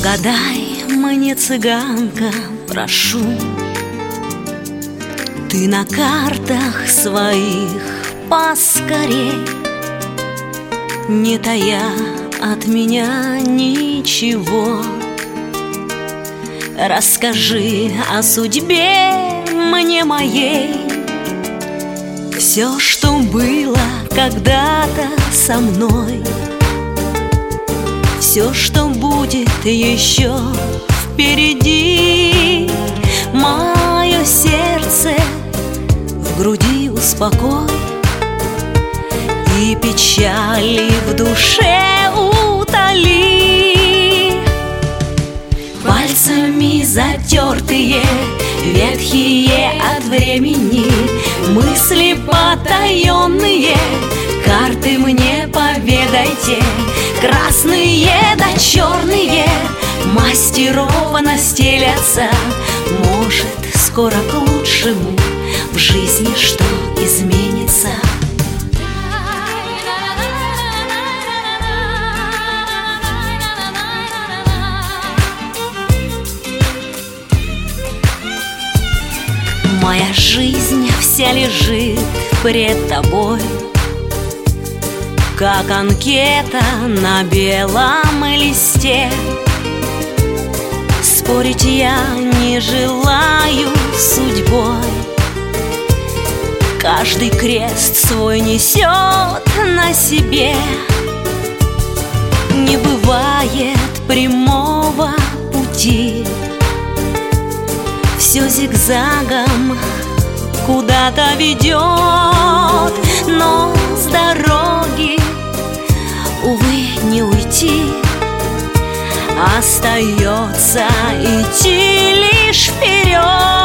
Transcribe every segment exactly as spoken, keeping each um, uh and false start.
Угадай мне, цыганка, прошу, ты на картах своих поскорей, не тая от меня ничего, расскажи о судьбе мне моей. Все, что было когда-то со мной, все, что будет еще впереди, мое сердце в груди успокой и печали в душе утоли. Пальцами затертые, ветхие от времени, мысли потаенные, карты мне поведайте, красные да черные, мастерованно стелятся. Может, скоро к лучшему в жизни что изменится. Моя жизнь вся лежит пред тобой, как анкета на белом листе. Спорить я не желаю с судьбой, каждый крест свой несет на себе. Не бывает прямого пути, все зигзагом куда-то ведет, но с дороги, увы, не уйти, остается идти лишь вперед.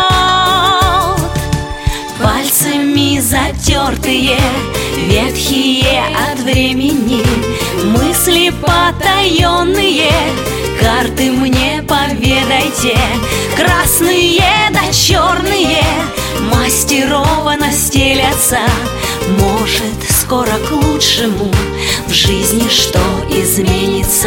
Пальцами затертые, ветхие от времени, мысли потаенные, карты мне поведайте, красные да черные, мастерованно стелятся. Может, скоро к лучшему в жизни что изменится.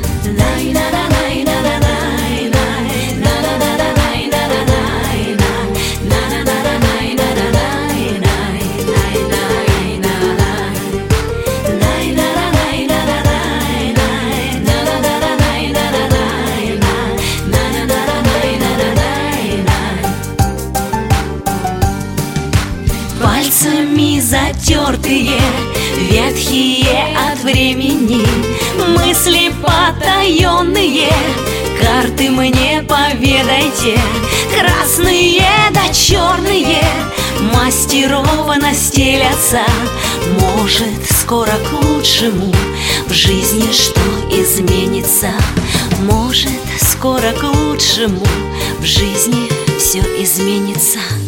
Пальцами затертые, ветхие от времени, мысли потаенные, карты мне поведайте, красные да черные, мастерованно стелятся. Может, скоро к лучшему в жизни что изменится. Может, скоро к лучшему в жизни все изменится.